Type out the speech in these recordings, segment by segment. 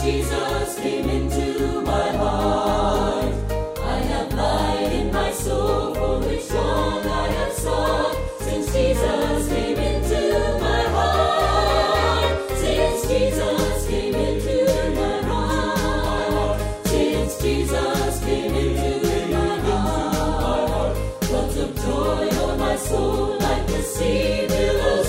Jesus came into my heart, I have light in my soul for which long I have sought. Since Jesus came into my heart, since Jesus came into my heart, since Jesus came into my heart, floods of joy on my soul like the sea billows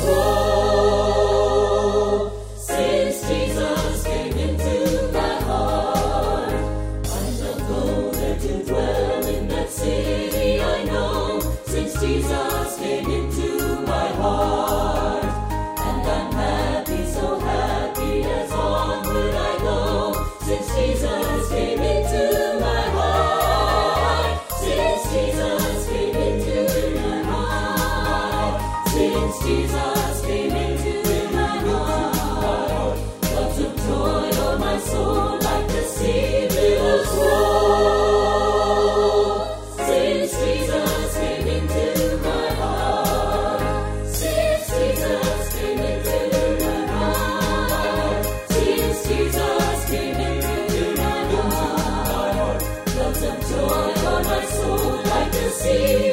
roll. Since Jesus came into my heart, I shall go there to dwell in that city I know. Since Jesus came into my heart, and I'm happy, so happy as onward I go. Since Jesus came into my heart, since Jesus came into my heart, since Jesus came into my heart, floods of joy on my soul like the sea billows roll. Since Jesus came into my heart, since Jesus came into my heart, since Jesus came into my heart, floods of joy on my soul like the sea